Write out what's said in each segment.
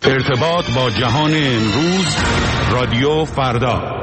ارتباط با جهان امروز، رادیو فردا.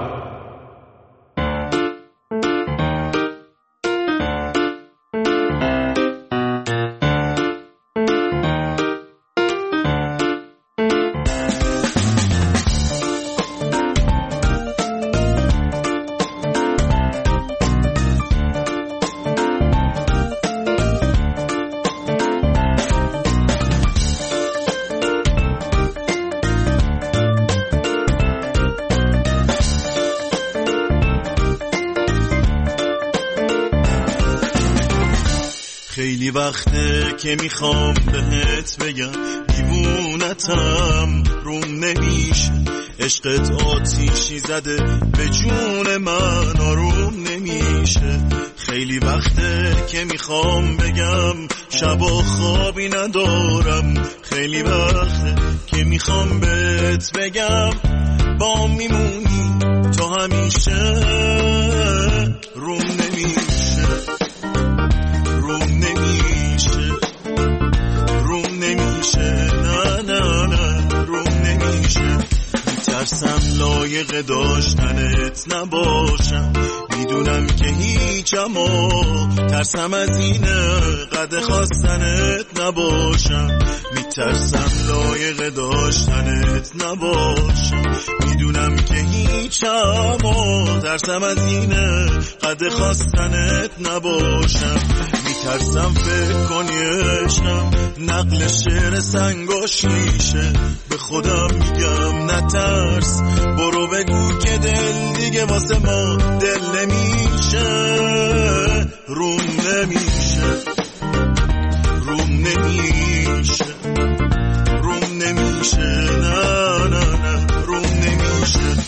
خیلی وقته که میخوام بهت بگم دیوونتم، روم نمیشه، عشقت آتیشی زده به جون من، آروم نمیشه. خیلی وقته که میخوام بگم شبا خوابی ندارم، خیلی وقته که میخوام بهت بگم با میمونی تو همیشه، روم نمیشه، روم نمیشه، روم نمیشه، نه نه نه، روم نمیشه. میترسم لایق داشتنت نباشم، میدونم که هیچم، ترسم از اینه قد خواستنت نباشم. میترسم لایق داشتنت نباشم، میدونم که هیچم، ترسم از اینه قد خواستنت نباشم. میترسم فکر کنی عشقم نقل شعر سنگاشیشه، به خودم میگم نترس، برو بگو که دل دیگه واسه ما دل نمیشه، روم نمیشه، روم نمیشه، روم نمیشه، نه نه نه، روم نمیشه.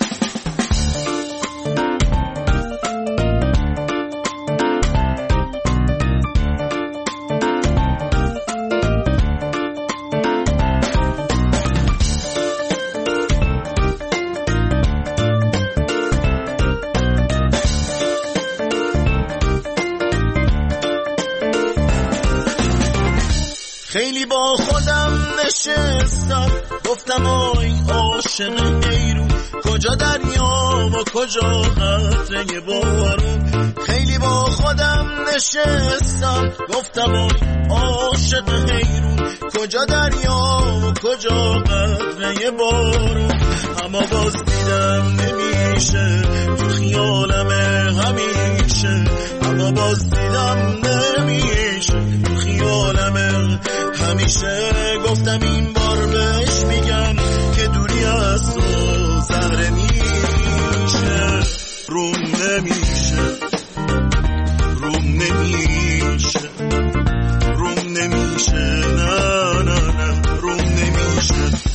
خیلی با خودم نشستم، گفتم آی عاشق حیرون، کجا دریا و کجا قطره بارون. خیلی با خودم نشستم، گفتم آی عاشق حیرون، کجا دریا و کجا قطره بارون. اما باز دیدم نمیشه، تو خیالمه همیشه، اما باز دیدم نمیشه، تو خیالمه همیشه. گفتم این بار بهش میگم که دوری از تو زهره میشه، روم نمیشه، روم نمیشه، روم نمیشه، نه نه نه، روم نمیشه.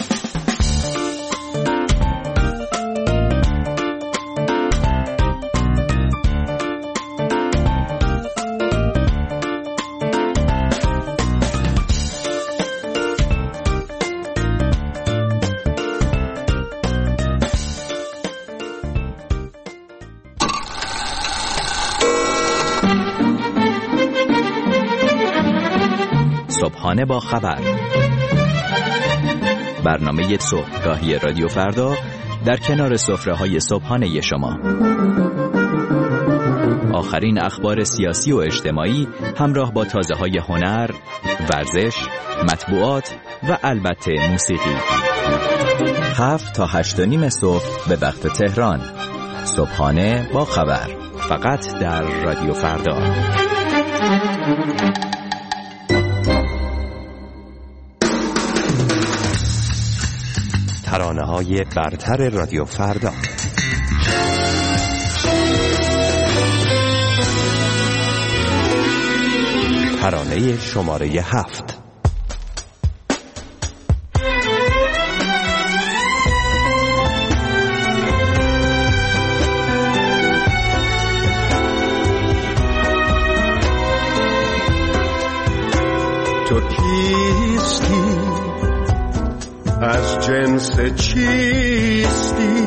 صبحانه با خبر، برنامه صبحگاهی رادیو فردا در کنار سفره‌های صبحانه شما. آخرین اخبار سیاسی و اجتماعی همراه با تازه‌های هنر، ورزش، مطبوعات و البته موسیقی. 7 تا 8:30 صبح به وقت تهران. صبحانه با خبر، فقط در رادیو فردا. ترانه‌های برتر رادیو فردا. ترانه شماره 7. تو کیستی؟ از جنس چیستی؟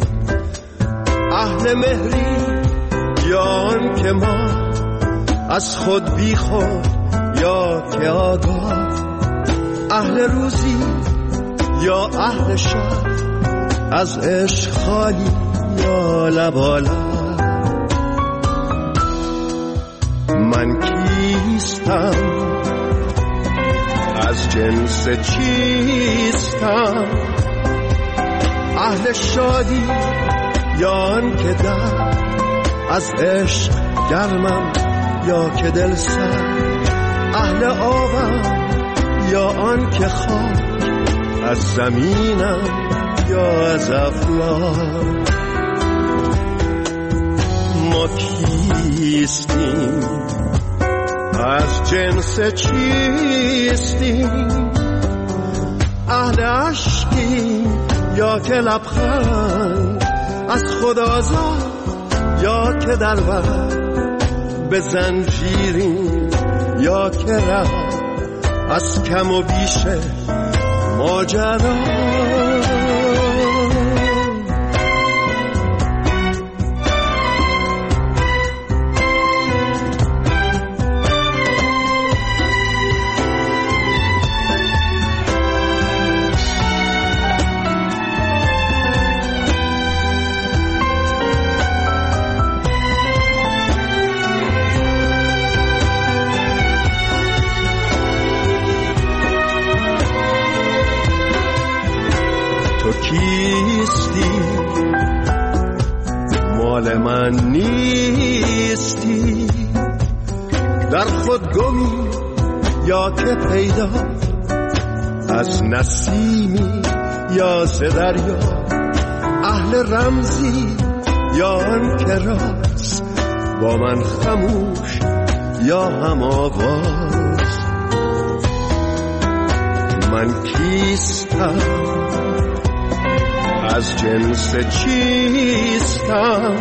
اهل مهری یا آن که ما از خود بی خود یا که آگاه؟ اهل روزی یا اهل شهر از عشق خالی یا لبالب. من کیستم، از جنس چیستم، اهل شادی یا آن که در از عشق گرمم یا که دل سر، اهل آبم یا آن که خاک از زمینم یا از افلاک. ما کیستیم، از جنس چیستیم، اهل عشقیم یا که لبخند از خدازاد یا که در بر به زنجیریم یا که رفت از کم و بیش ماجرا. کیستی مال من نیستی، در خود گمی یا که پیدا، از نسیمی یا ز دریا، اهل رمزی یا آن که راست با من خموش یا هم آواز. من کیستم، از جنس چیستم،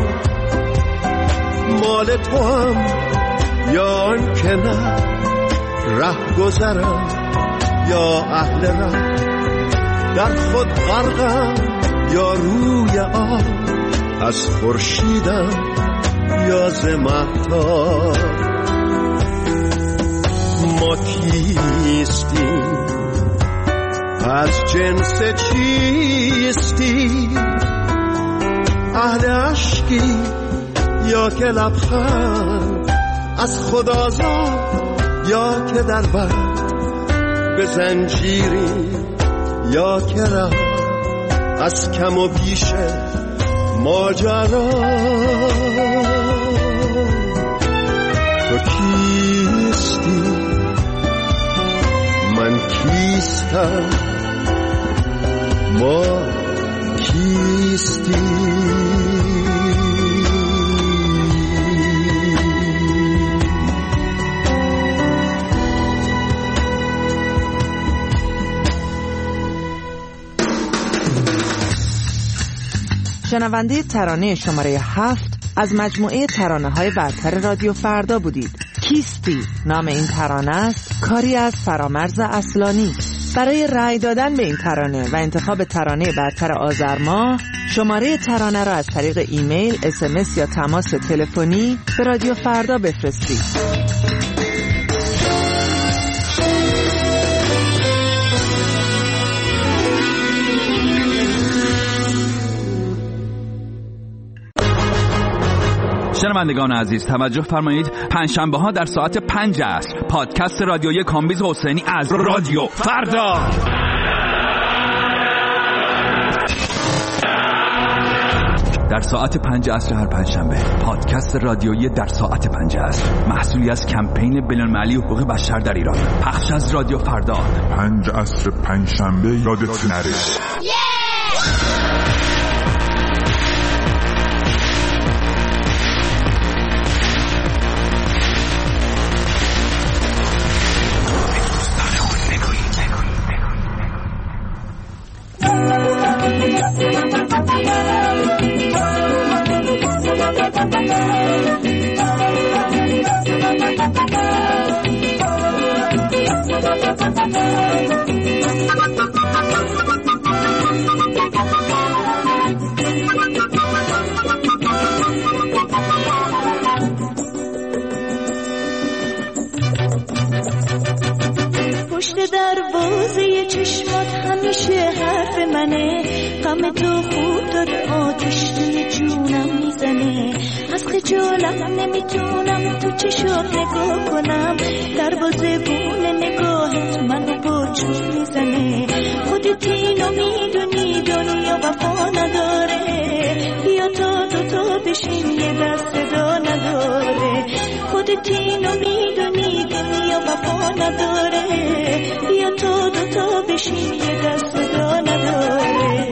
مال تو هم یا آن که نه، ره گذرم یا اهل ره، در خود غرقم یا روی آب، از خورشیدم یا ز مهتاب. ما کیستیم، از جنس چیستی، اهل عشقی یا که لبخند از خدازاد یا که در بر به زنجیری یا که رفت از کم و بیش ماجرا. تو کیستی، من کیستم، ما کیستی. شنونده ترانه شماره 7 از مجموعه ترانه‌های برتر رادیو فردا بودید. کیستی نام این ترانه است، کاری از فرامرز اصلانی. برای رأی دادن به این ترانه و انتخاب ترانه برتر آذر ماه، شماره ترانه را از طریق ایمیل، SMS یا تماس تلفنی به رادیو فردا بفرستید. شنوندگان عزیز توجه فرمایید، پنجشنبه ها در ساعت 5 عصر پادکست رادیویی کامبیز حسینی از رادیو فردا. در ساعت 5 عصر هر پنجشنبه پادکست رادیویی در ساعت 5 عصر، محصولی از کمپین بین‌المللی حقوق بشر در ایران، پخش از رادیو فردا. 5 عصر پنجشنبه یادت نره. پشت دروازه چشمات همیشه میزنه، غم تو خوب داره آتش توی جونم میزنه. از خجالت نمیتونم تو چشات نگاه کنم، دروازه‌بون نگاهت منو با چوب میزنه. خودت اینو میدونی دنیا وفا نداره، بیا تا دوتا بشیم یه دست صدا نداره. خودت اینو میدونی دنیا وفا نداره، بیا تا دوتا بشیم یه دست صدا نداره.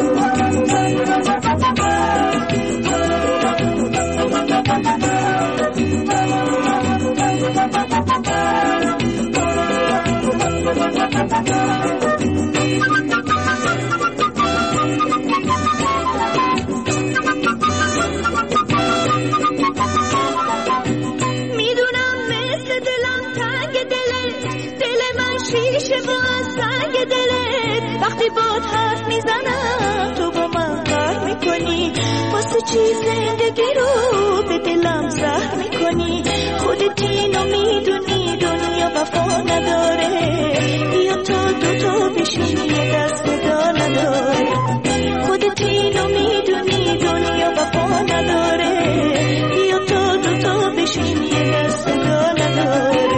وقتی باد حرف میزنم تو با من قهر میکنی، واسه چی زندگی رو به دلم زهر میکنی. خودت اینو میدونی دنیا وفا نداره، بیا تا دوتا بشیم یه دست صدا نداره. خودت اینو میدونی دنیا وفا نداره، بیا تا دوتا بشیم یه دست صدا نداره.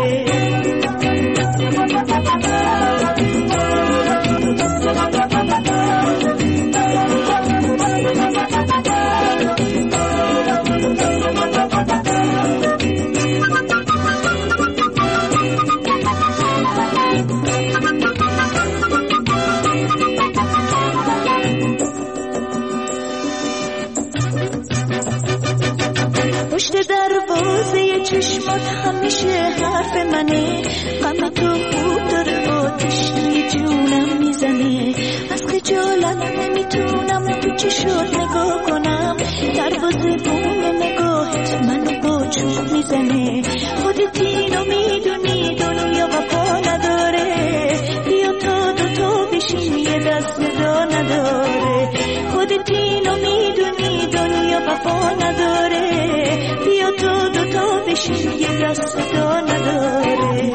پشت دروازه چشمات همیشه حرف منه، غم تو خوب داره آتش توی جونم میزنه. از خجالت نمیتونم تو چشات نگاه کنم، دروازه بون نگاهت منو با چوب میزنه. خودت اینو میدونی دنیا وفا نداره، بیا تا دوتا بشیم یه دست صدا نداره. خودت اینو میدونی دنیا وفا نداره، بیا تا دوتا بشیم یه دست صدا نداره.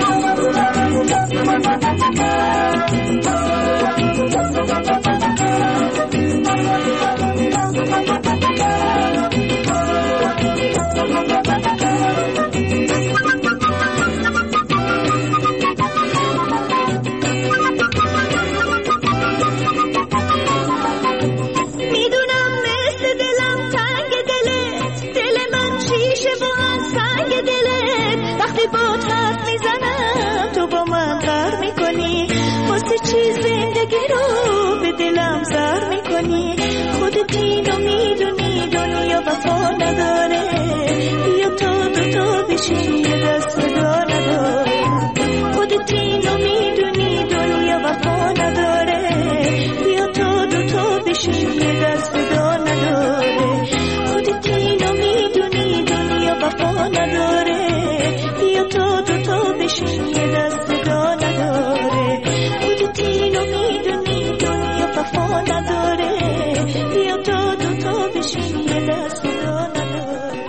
چی زندگی رو به دلم زهر میکنی. خودت اینو میدونی دنیا وفا نداره، بیا تا دوتا بشیم یه دست صدا نداره. خودت اینو میدونی دنیا وفا نداره، بیا تا دوتا بشیم یه دست صدا نداره. خودت اینو میدونی دنیا وفا نداره، بیا تا دوتا بشیم یه دست صدا نداره. اینو میدونی دنیا وفا نداره، بیا تا دوتا بشیم یه دست صدا نداره.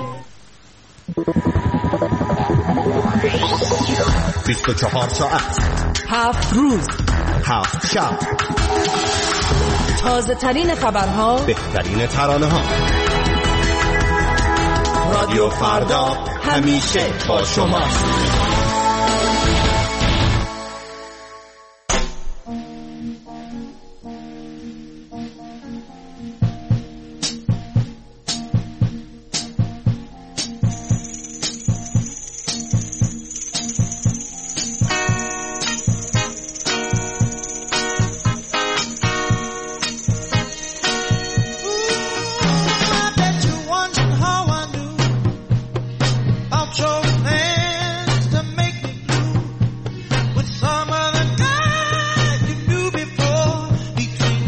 24 ساعت 7 روز 7 شب، تازه ترین خبرها، بهترین ترانه ها. رادیو فردا همیشه با شماست. With some other guy you knew before, between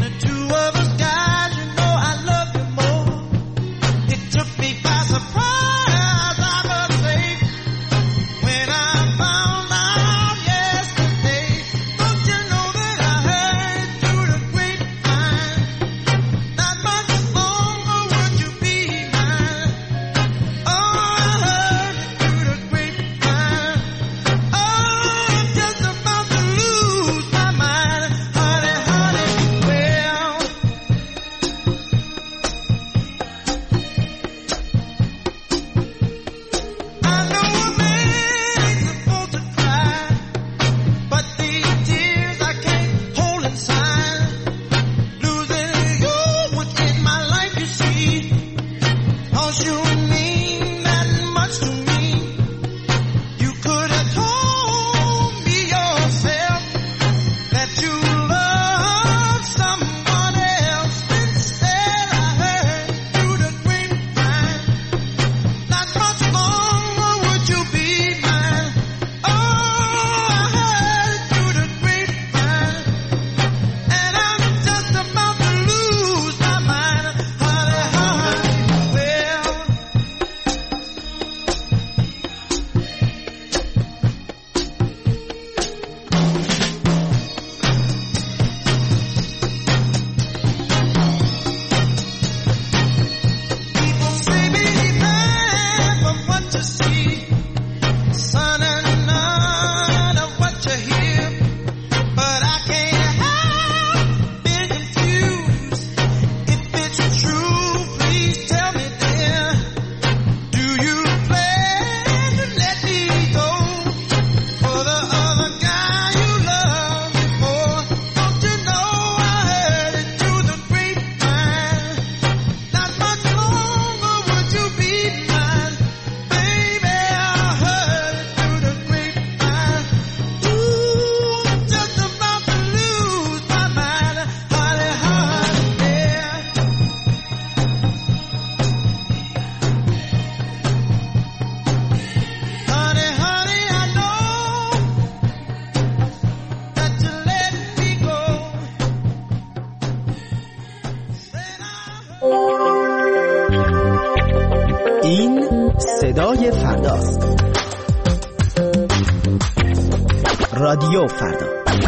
این صدای فرداست. رادیو فردا.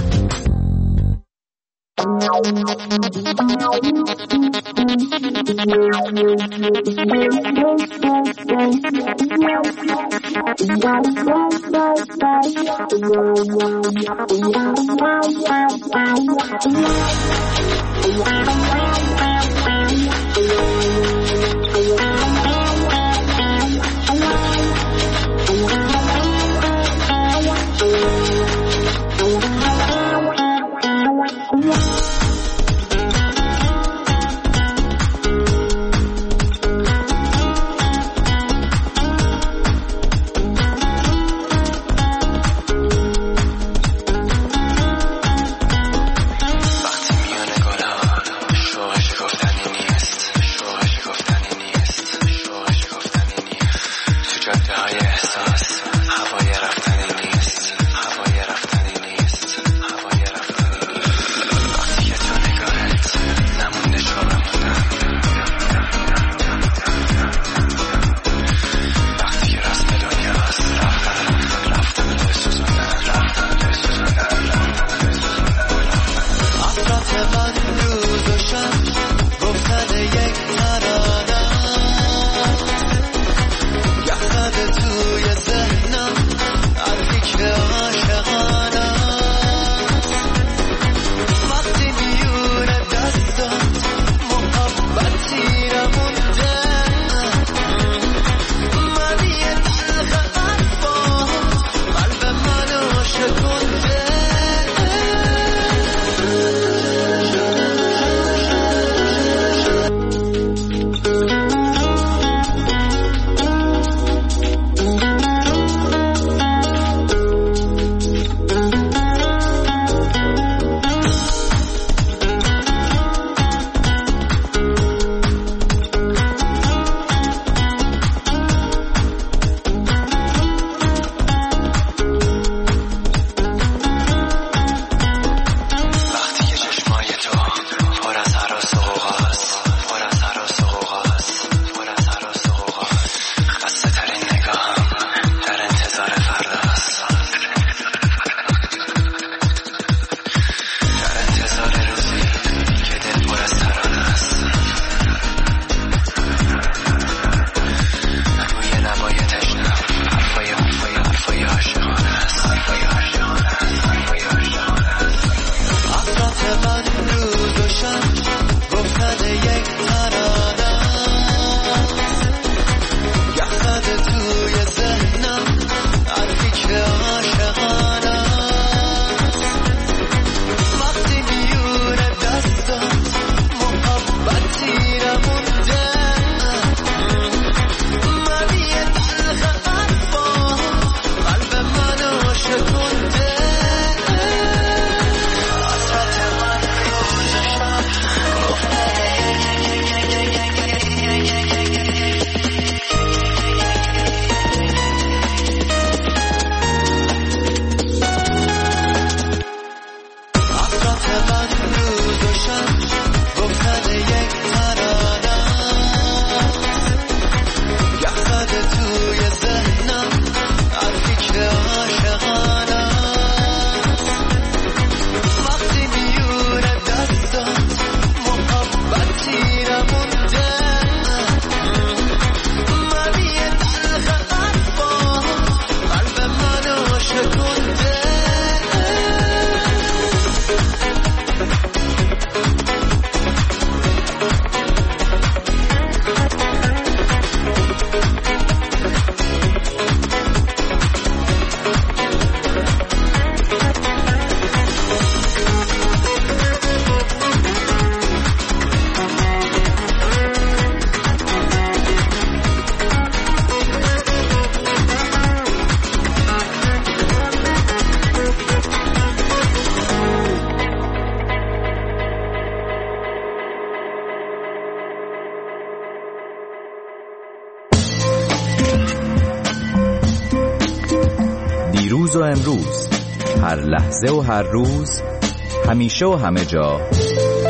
دیروز و امروز، هر لحظه و هر روز، همیشه و همه جا،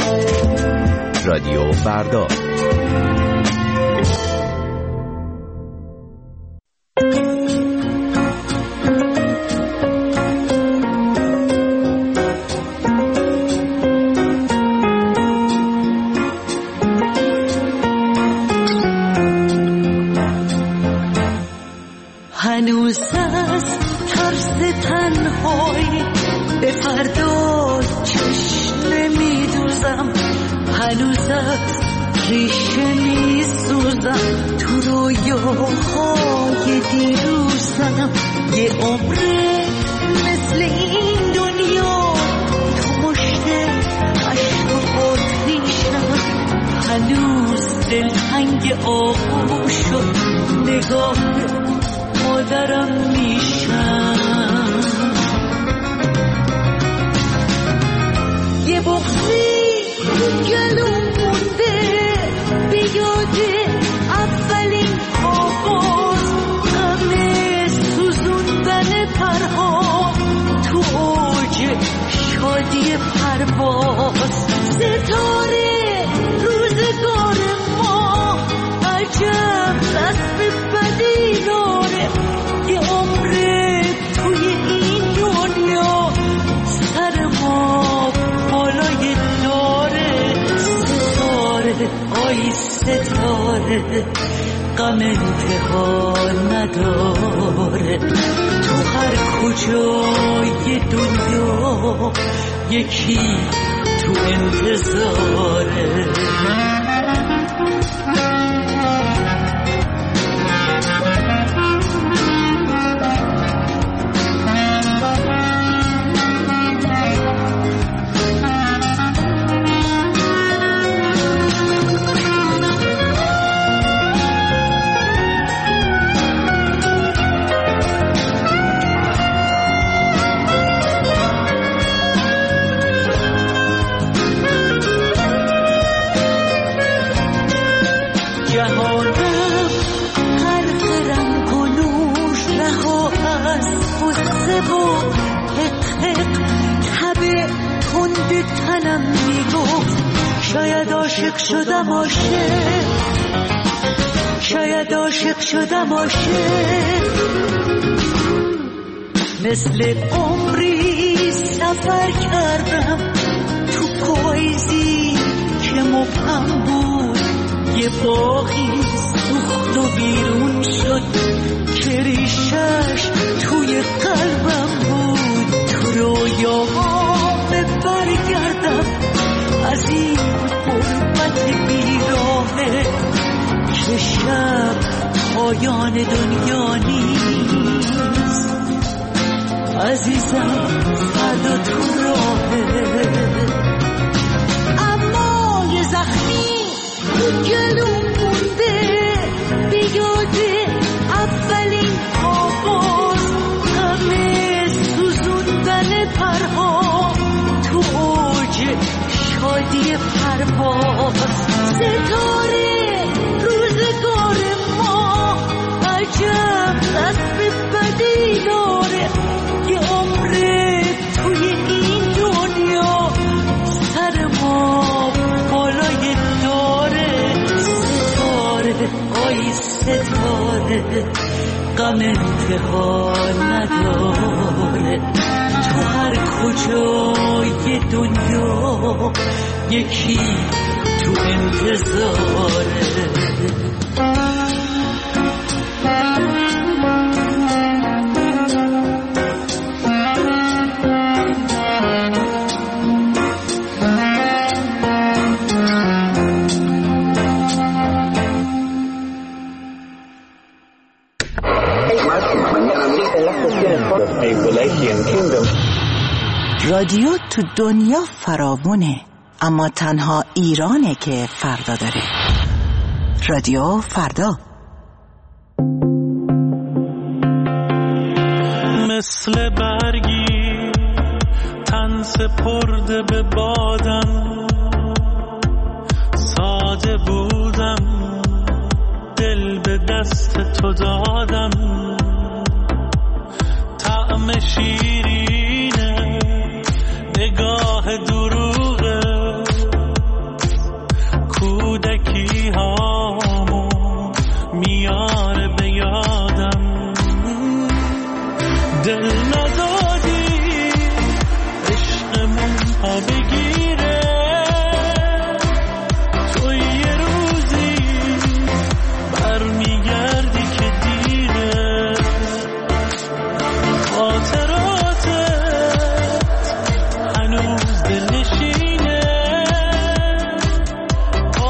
رادیو فردا. هست ریشه می سوزم تو رویاهای دیروزم یه عمره مثل این دنیا تو مشت عشق و آتیشم هنوز دلتنگ آغوش شد نگاه مادرم میشم یه بغضی گلوم مونده به یاد اولین آغاز غم سوزوندن پرها تو اوج شادی پرواز ستاره روزگار ما عجب دست بدی داره یه عمره توی این دنیا سر ما بالای داره ستاره آی ستاره غم انتها نداره تو هر کجای دنیا یکی تو انتظاره تنم میگفت شاید عاشق شدم عاشق شاید عاشق شدم عاشق مثل عمری سفر کردم تو پاییزی که مبهم بود یه باغی سوخت و بیرون شد که ریشش توی قلبم بود تو رویاها برگردم از این غربت بیراهه که شب پایان دنیا نیست عزیزم فردا تو راهه اما یه زخمی تو گلوم مونده به یاد اولین آغاز غم سوزوندن پرها تو اوج شادی پرواز ستاره روزگار ما عجب دست بدی داره یه عمره توی این دنیا سر ما بالای داره ستاره آی ستاره غم انتها نداره تو هر کجای دنیا یکی تو انتظاره رادیو تو دنیا فراوونه اما تنها ایرانه که فردا داره. رادیو فردا مثل برگی تن سپرده به بادم ساده بودم دل به دست تو دادم طعم شیرینه نگاه دروغه کودکی هامو میاره به یادم دل ندادی عشقمون ها بگیره تو یه روزی برمیگردی که دیره خاطراتت هنوز دل نشینه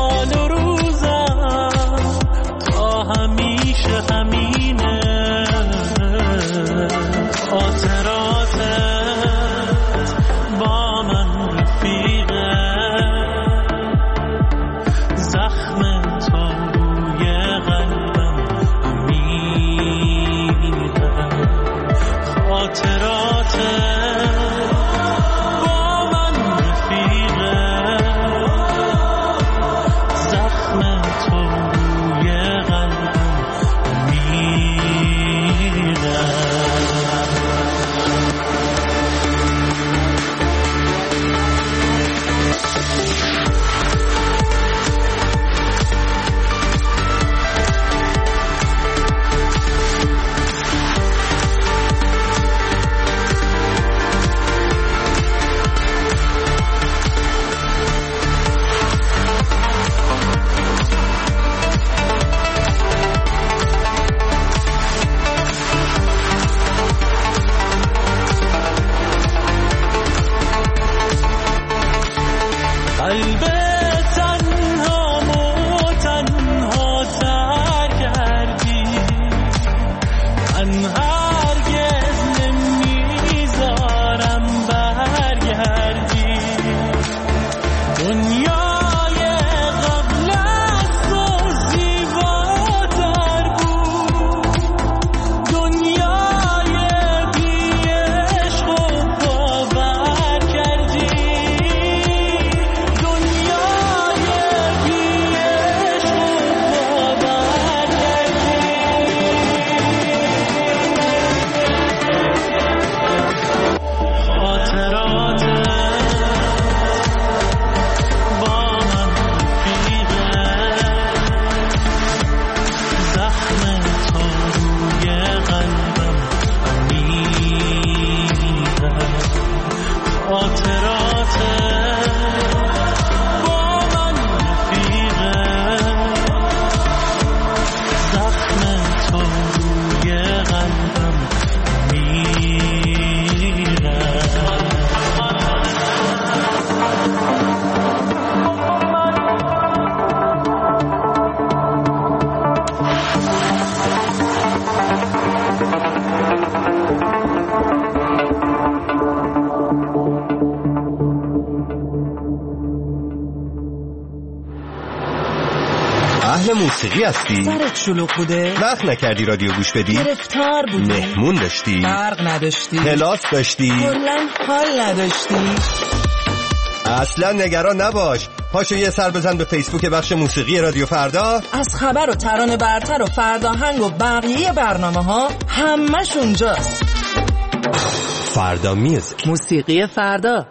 اهل موسیقی هستی؟ سرت شلوغ بوده؟ وقت نکردی رادیو گوش بدی؟ گرفتار بودی؟ مهمون داشتی؟ برق نداشتی؟ کلاس داشتی؟ کلاً حال نداشتی؟ اصلا نگران نباش، پاشو یه سر بزن به فیسبوک بخش موسیقی رادیو فردا. از خبر و ترانه برتر و فرداهنگ و بقیه برنامه ها همش اونجاست. فردا میوزیک، موسیقی فردا.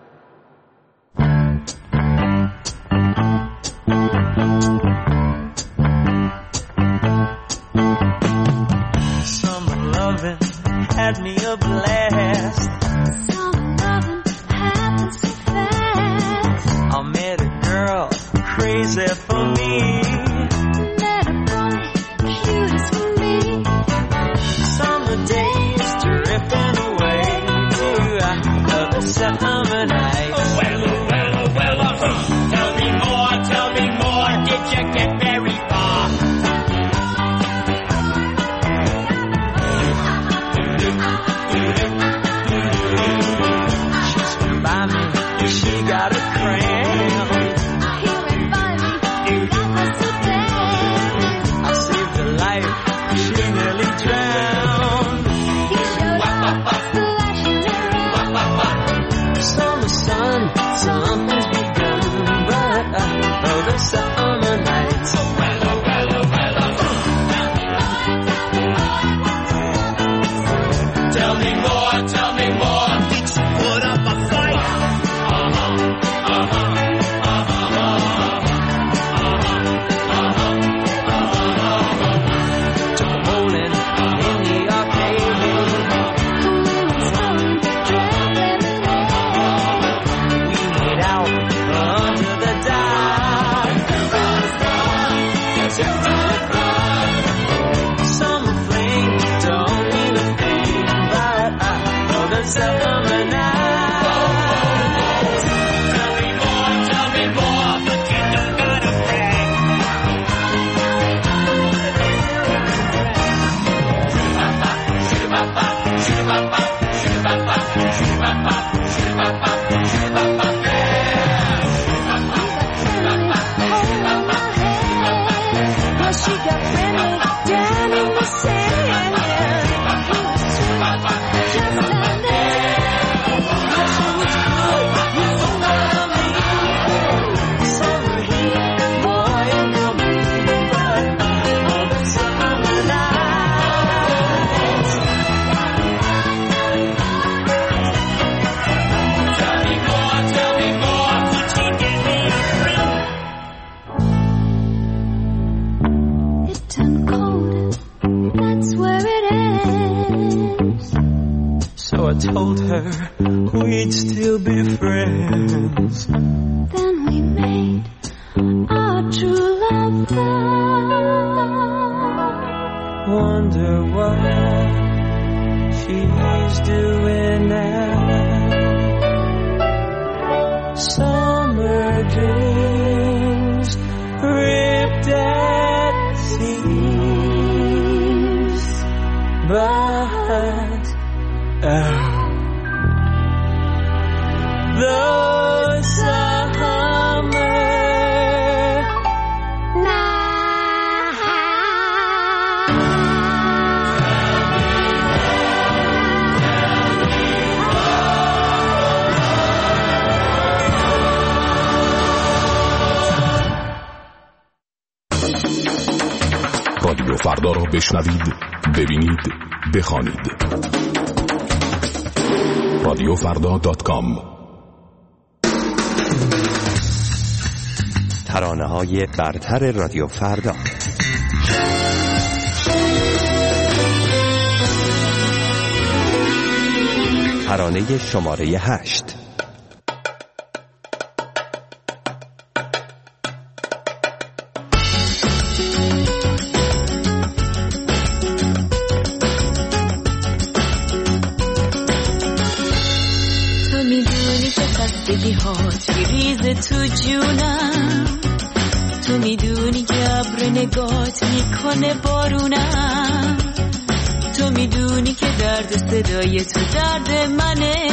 Had me a blast. Some loving happened so fast. I met a girl crazy for me. Met a boy cute as for me. Summer days drifting away to another summer night. Oh, well, tell me more. Did you get very far? She got a cramp. He went by me, that was so damn. I saved her life, she nearly drowned. He showed up, splashing around. Summer sun, something's begun, but the summer nights. Tell me more. Did you put up a fight? dreams ripped at seams, but the summer رادیو فردا را بشنوید، ببینید، بخوانید. رادیوفردا.com. ترانه‌های برتر رادیو فردا. ترانه شماره 8. تو جونم، تو میدونی که ابر نگات میکنه بارونم، تو میدونی که درد صدای تو درد منه،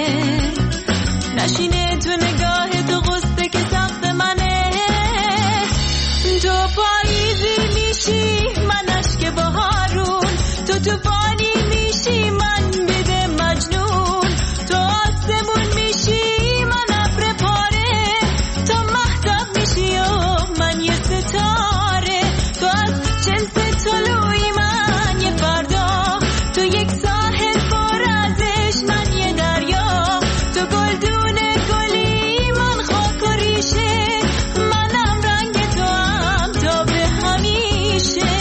نشینه تو نگاه تو غصه که سخت منه، تو پاییزی میشی من اشک بهارون، تو طوفانی میشی من بده مجنون، تو آسمون میشی من ابر پاره، تو مهتاب میشی و من یه ستاره، تو از جنس طلوعی من یه فردا، تو یک ساحل پر ازش من یه دریا، تو گلدون گلی من خاک و ریشه، منم رنگ تو هم تا به همیشه.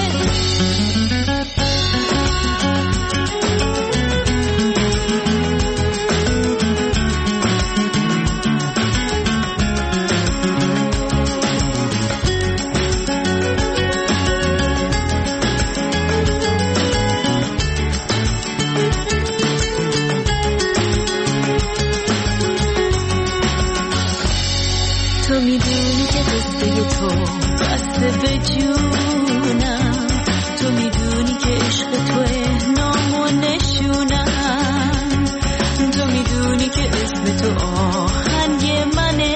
تو میدونی که قصه تو بسته به جونم، تو میدونی که عشق توه نام و نشونم، تو میدونی که اسم تو آهنگ منه،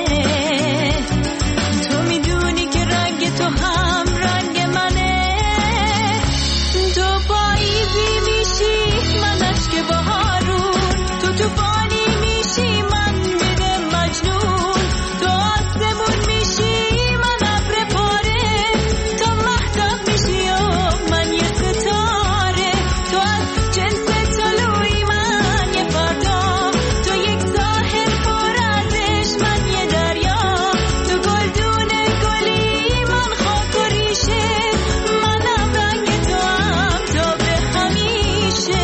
تو میدونی که رنگ تو هم رنگ منه، تو پاییزی میشی من اشک بهارون، تو طوفانی میشی من بده مجنون، تو آسمون میشی من ابر پاره، تو مهتاب میشی و من یه ستاره، تو از جنس طلوعی من یه فردا، تو یک ساحل پر ازش من یه دریا، تو گلدون گلی من خاک و ریشه، منم رنگ تو هم تا به همیشه.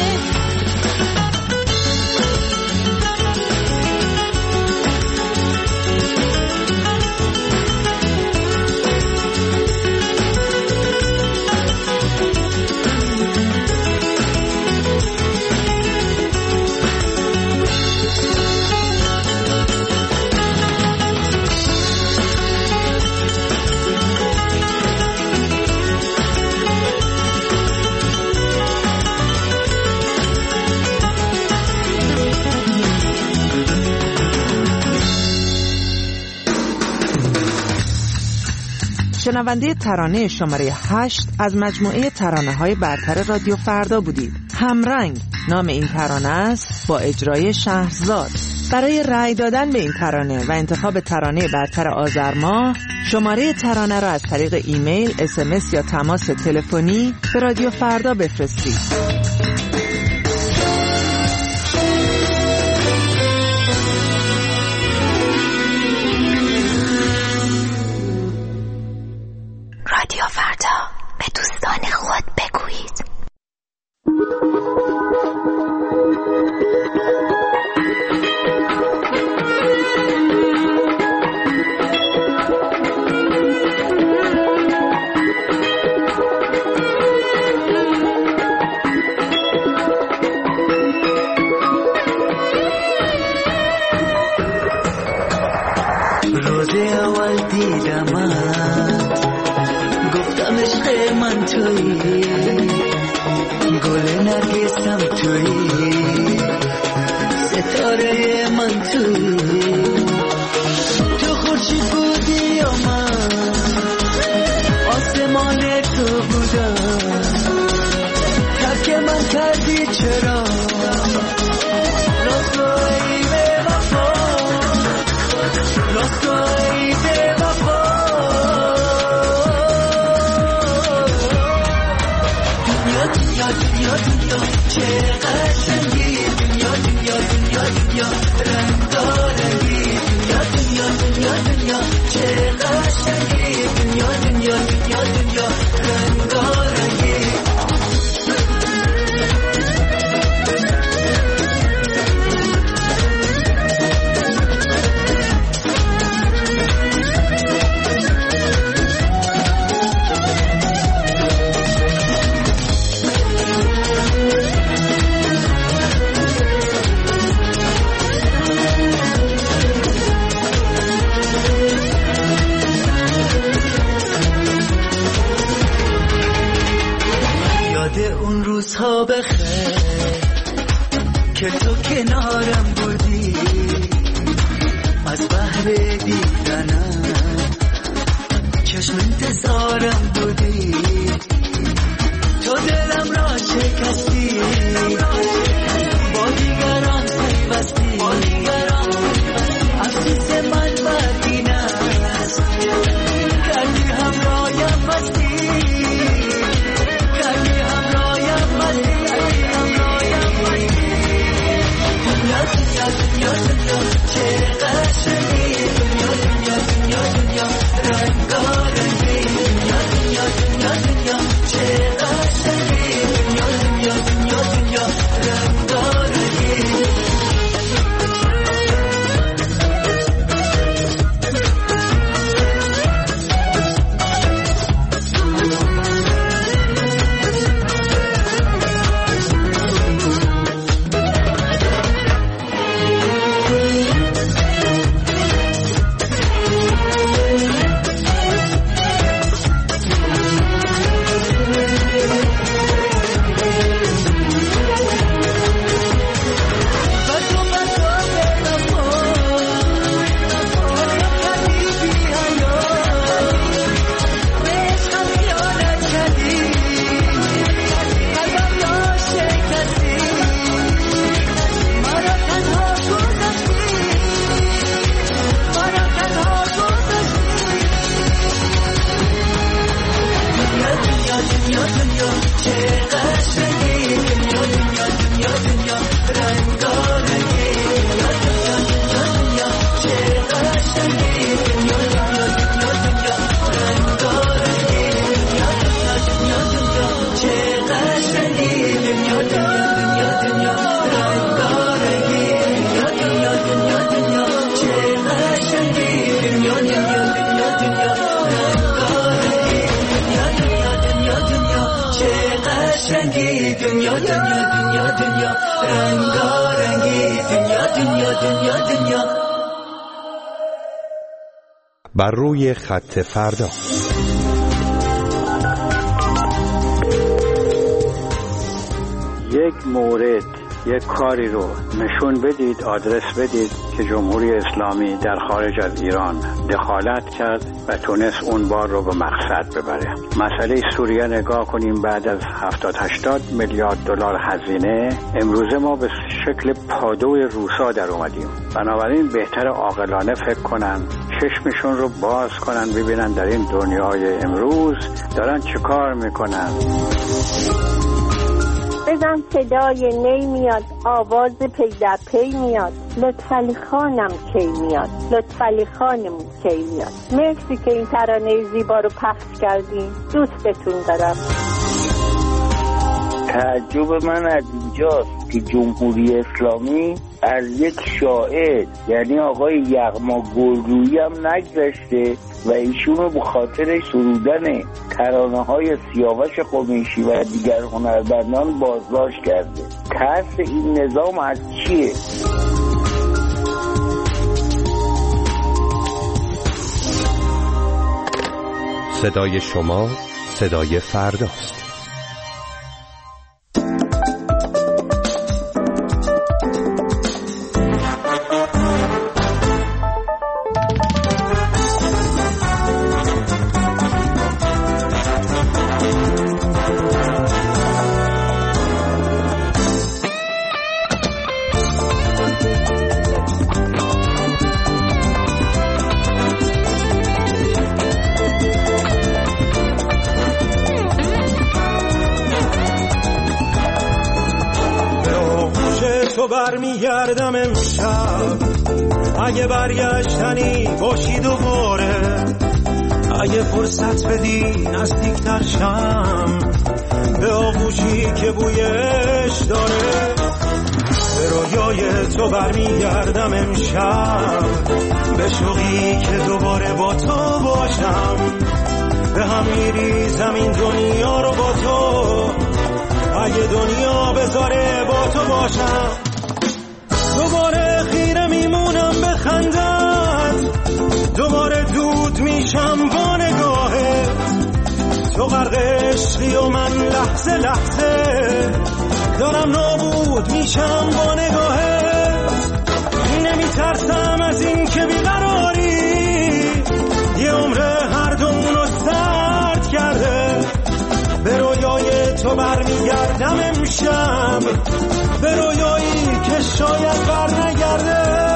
شنونده ترانه شماره 8 از مجموعه ترانه‌های برتر رادیو فردا بودید. همرنگ نام این ترانه است با اجرای شهرزاد. برای رأی دادن به این ترانه و انتخاب ترانه برتر آذر ماه، شماره ترانه را از طریق ایمیل، SMS یا تماس تلفنی به رادیو فردا بفرستید. رادیو فردا، به دوستان خود بگویید. روز اول دیدمت گفتم عشق من تویی، گل نرگسم تویی، ستاره من تویی، تو خورشید بودی یا من آسمان تو بودم، ترک من کردی چرا راستایی به وفا، راستایی به وفا. دنیا دنیا دنیا دنیا چه قشنگی، دنیا دنیا دنیا دنیا رنگارنگی، دنیا دنیا دنیا دنیا چه قشنگی، دنیا دنیا دنیا دنیا رنگارنگی. اون روزها بخیر که تو کنارم بودی، از بحر دیدنم چشم انتظارم بودی، تو دلم را شکستی، با دیگران پیوستی، افسوس من بر این است کردی همرایم مستی، بر روی خط فردا. یک مورد، یک کاری رو نشون بدید، آدرس بدید که جمهوری اسلامی در خارج از ایران دخالت کرد و تونست اون بار رو به مقصد ببره. مسئله سوریه نگاه کنیم، بعد از 70-80 میلیارد دلار هزینه امروزه ما به شکل پادوی روسا در اومدیم. بنابراین بهتر عاقلانه فکر کنن، چشمشون رو باز کنن، ببینن در این دنیای امروز دارن چه کار میکنن. بزن صدای نی میاد، آواز پی در پی میاد، لطفعلی خانم کی میاد، لطفعلی خانم کی میاد. مرسی که این ترانه زیبا رو پخش کردین، دوستتون دارم. تعجب من از اینجاست که جمهوری اسلامی از یک شاعر یعنی آقای یغما گلرویی هم نگذشته و ایشونو به خاطر سرودن ترانه‌های سیاوش قمیشی و دیگر هنرمندان بازداشت کرده. ترس این نظام از چیه؟ صدای شما صدای فرداست. برمیگردم امشب اگه برگشتنی باشی دوباره، اگه فرصت بدی نزدیکتر شم به آغوشی که بویش داره. به رویای تو برمیگردم امشب، به شوقی که دوباره با تو باشم. به هم میریزم این دنیا رو با تو، اگه دنیا بذاره با تو باشم. دوباره خیره میمونم به خندت، دوباره دود میشم با نگاهت. تو غرق عشقی و من لحظه لحظه دارم نابود میشم با نگاهت. نمیترسم از این که بیقراری یه عمر هر دومونو سرد کرده. به رویای تو برمیگردم امشب، به رویایی که شاید بر نگرده.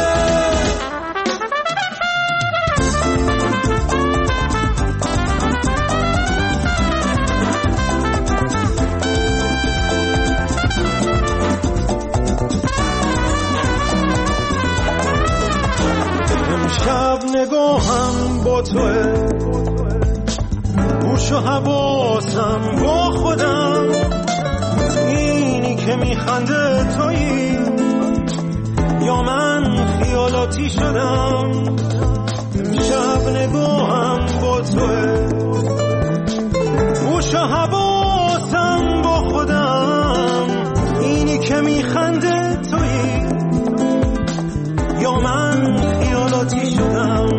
امشب نگاهم با توه، گوش و حواسم با خودم. اینی که میخنده تویی یا من خیالاتی شدم؟ امشب نگاهم با توه، گوش و حواسم با خودم. اینی که میخنده تویی یا من خیالاتی شدم؟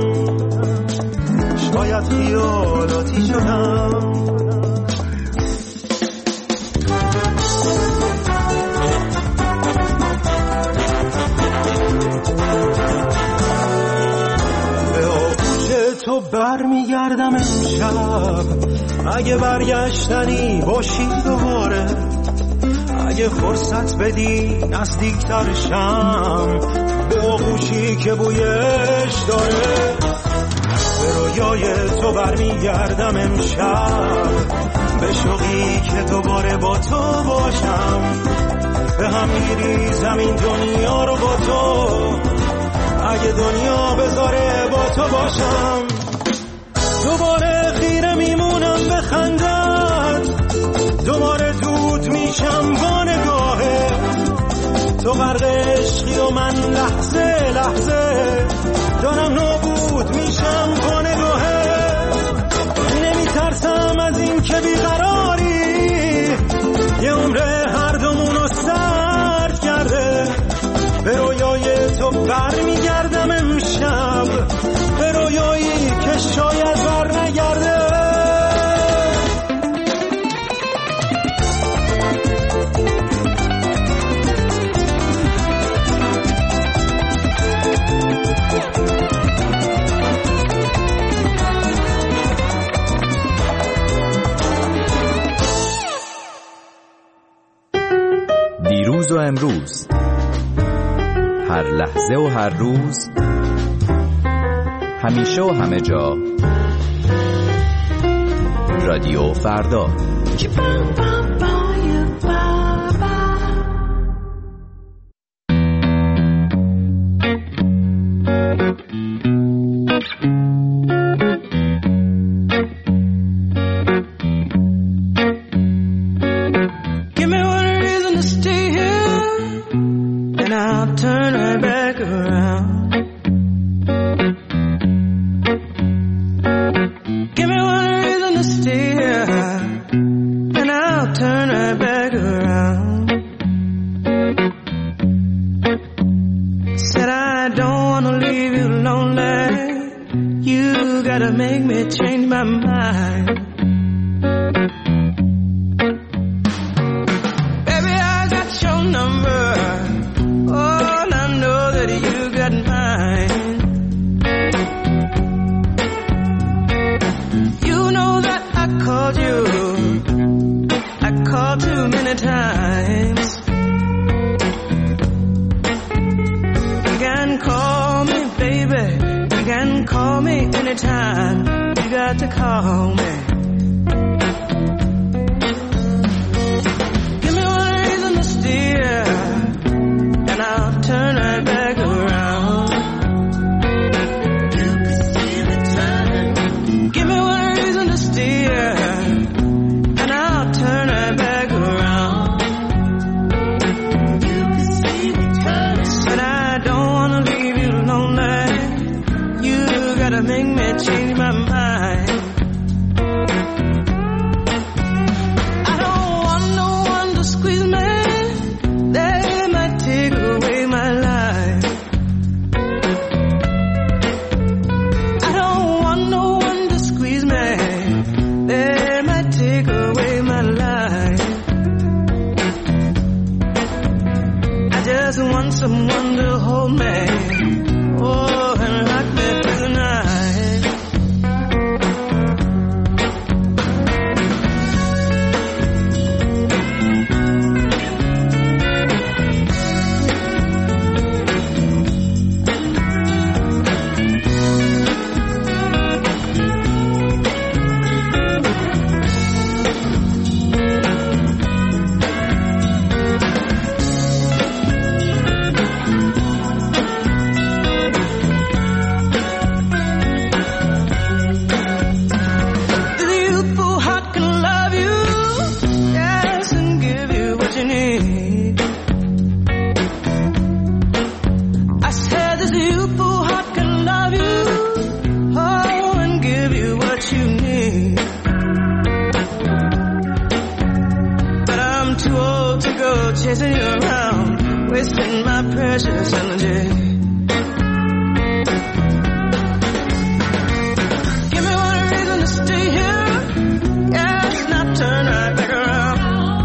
شاید خیالاتی شدم. به آغوش تو برمیگردم امشب، اگه برگشتنی باشی دوباره، اگه فرصت بدی نزدیکتر شم به آغوشی که بویش داره. به رویای تو برمیگردم امشب، به شوقی که دوباره با تو باشم. به هم میریزم این دنیا رو با تو، اگه دنیا بذاره با تو باشم. دوباره خیره میمونم به خندت، دوباره دود میشم با نگاهت. تو غرق عشقی و من لحظه لحظه دارم نابود میشم با نگاهت. نمیترسم از این که بیقراری یه عمر هر دومونو سرد کرده. به رویای تو برمیگردم امشب، به رویایی که شاید بر نگرده. دیروز و امروز، هر لحظه و هر روز، همیشه و همه جا، رادیو فردا. gotta make me change my mind. Baby, I got your number. Oh, and I know that you got mine. You know that I called you. I called too many times. You can call me, baby. You can call me anytime. You got to call me. Give me one reason to steer, and I'll turn right back around. You can see the time. Give me one reason to steer, and I'll turn right back around. You can see the time. But I don't wanna leave you lonely. You gotta make me change my mind. I don't want no one to squeeze me. They might take away my life. I don't want no one to squeeze me. They might take away my life. I just want someone to hold me. Oh, and rock me through the night. Chasing you around, wasting my precious energy. Give me one reason to stay here, yes, not turn right back around.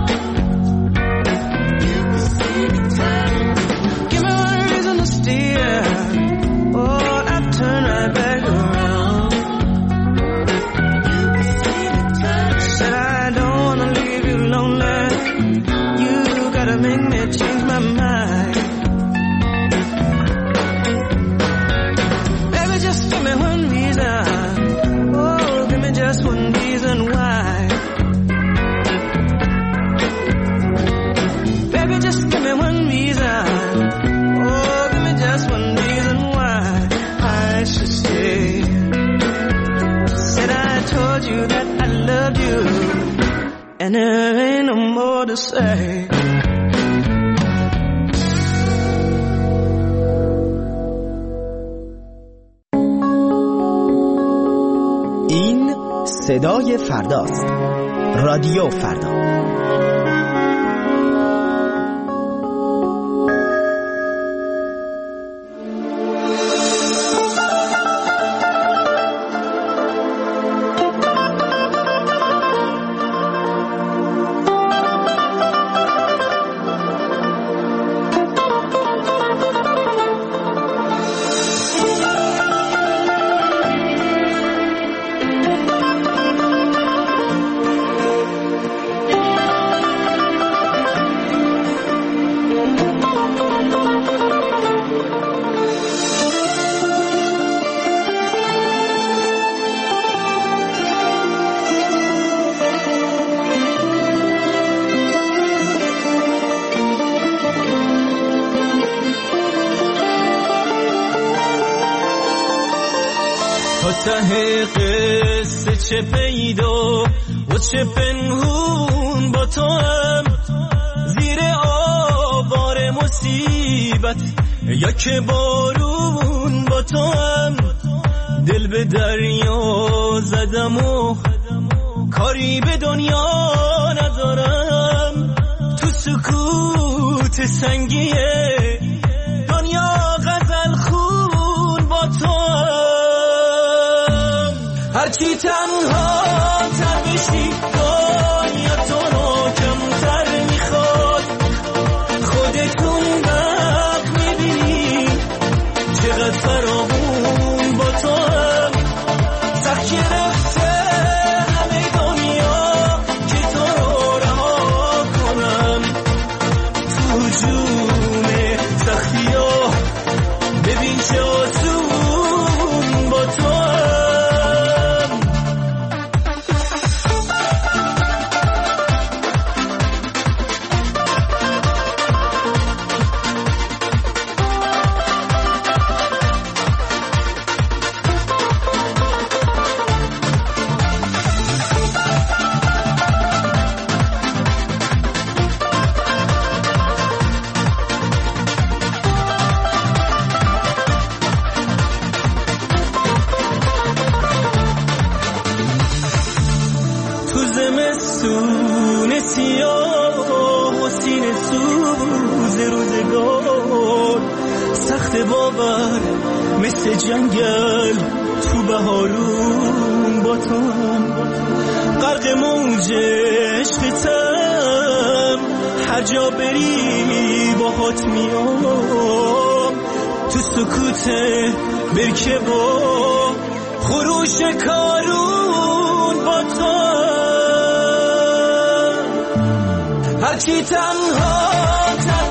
You can see the time. Give me one reason to steer, oh, I'll turn right back around. You can see the time. Said I don't wanna leave you lonely. Gotta make me change my mind. Baby, just give me one reason. Oh, give me just one reason why. Baby, just give me one reason. Oh, give me just one reason why I should stay. Said I told you that I loved you, and there ain't no more to say. صدای فرداست. رادیو فردا. ته قصه چه پیدا و چه پنهون با تو هم زیر آوار مصیبت یا که بارون با تو هم دل به دریا زدم و کاری به دنیا ندارم تو سکوت سنگیه دنیا غزل خون با تو هم هرچی تنها تر بشی دنیا تو رو کمتر میخواد. خودتون وقت میبینی چقدر فراوون با تو هم سخت گرفته همه دنیا که تو رو رها کنم. تو جون سختی ها ببین چه آسون با تو هم. زمستون سیاه و سینه سوز روزگار سخت باور مثل جنگل تو بهارون با تو غرق موج عشقتم هر جا بری باهات میام تو سکوت برکه با خروش کارون با تو هرچی تنها